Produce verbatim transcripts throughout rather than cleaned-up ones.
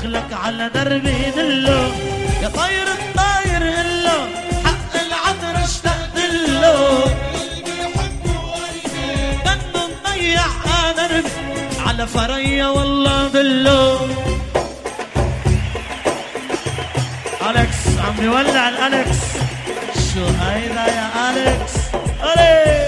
دخلك على دربي دله، يا طير الطاير قله حق العطر اشتقت له، كنه مضيع دربي على فريا والله دله. أليكس عم بيولع الأليكس، شو هيدا يا أليكس؟ ألي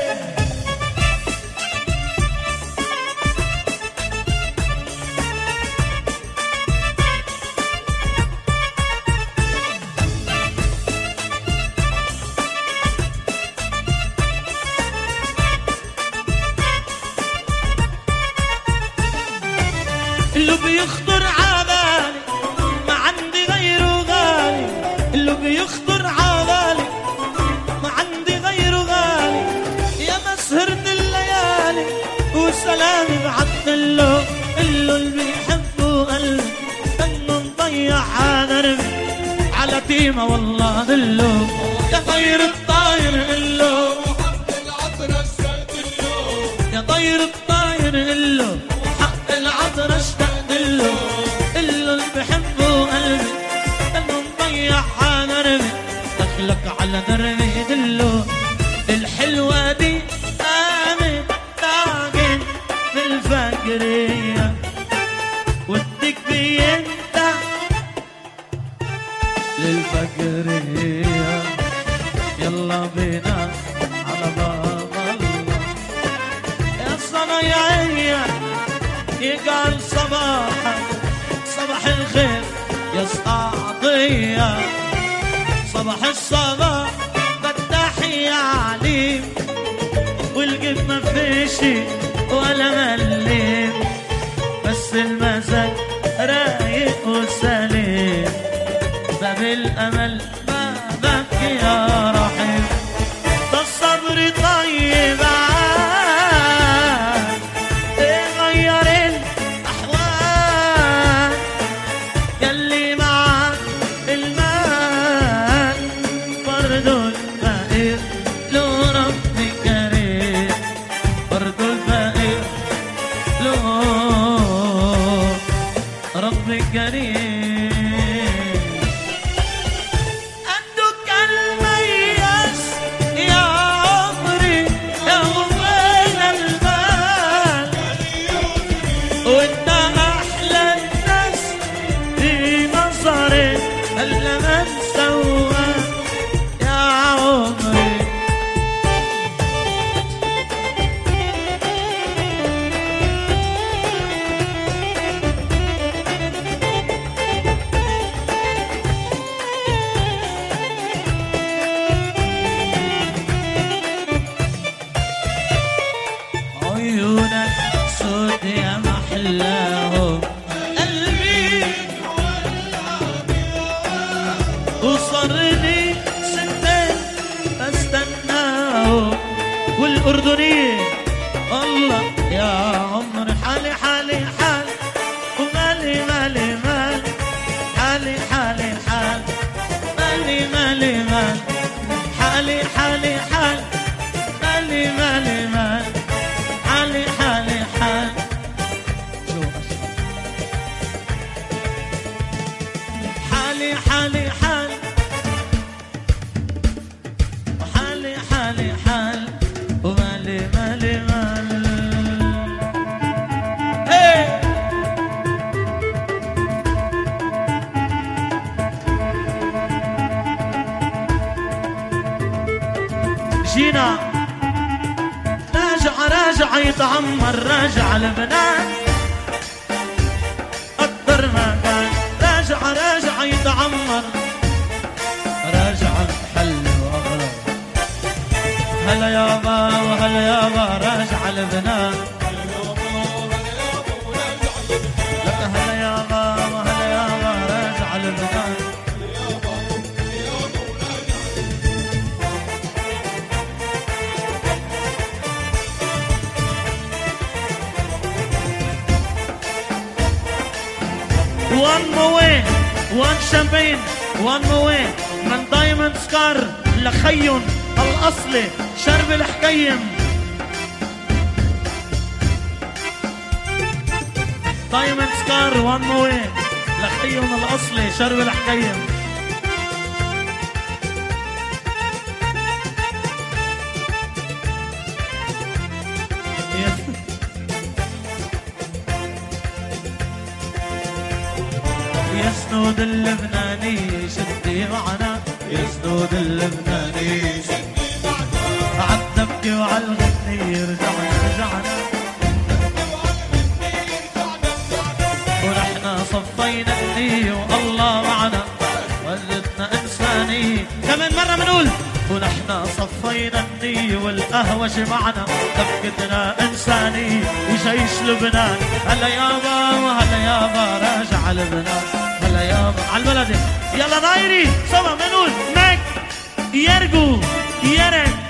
اللي بيخطر عبالي ما عندي غيره غالي، اللي بيخطر عبالي ما عندي غيره غالي، يا مسهرة الليالي وسلامي بعطله، اللي اللي بيحبه قلبي انه مضيع دربي على تيمة والله دله، يا طير الطاير قله يا طير الطاير قله حق العطر اشتقت له، اللي اللي بحبه قلبي انه مضيع دربي دخلك على دربي دله. الحلوة دي قامت طاقن بالفجرية ودك بينت للفجرية، يلا بينا على باب الله يا صنايعية يقال صباحا صباح الخير يا صعطية، صباح الصباح بالتحية عليم والقف ما فيشي ولا مليم، بس المزاج رايق وسليم، باب الأمل بابك يا رحيم، ده الصبر طيب عاد يغير الأحوال، يلي معك المال برضو الفقير له ربي كريم، برضو الفقير له ربي كريم. عيونك سود يا محلاهم قلبي وصرني سنين بستناهم، والأردنية الله يا عمري حالي حالي حال ومالي مالي مال، حالي حالي حال مالي مالي مال، حالي حالي حال مالي مالي مال، حالي حالي حال حالي حالي حال وحالي حالي حال ومالي مالي مال. هي جينا راجع راجع يتعمر، راجع لبنان أكتر ما كان، راجع راجع يتعمر، راجع الحل وأغلى، هلا يابا وهلا يابا راجع لبنان، لك هلا يابا وهلا يابا راجع لبنان. وان موين وان شامبين وان موين من دايموند سكار لخيون الأصلي شرب الحكيم، دايموند سكار وان موين الخيم الاصلي شرب الحكيم. يا سنود اللبناني شدي معنا، يا سنود اللبناني شدي معنا، عالدبكة وعالغني رجعنا رجعنا، ونحنا صفينا النية والله معنا، ولدنا إنساني. كمان مرة منقول ونحنا صفينا النية والقهوة معنا، دبكتنا إنساني وجيش لبنان. هلا يابا هلا يابا راجع لبنان، هلا يابا عالبلدي. يلا دايري سوا منقول مك يرجو يرن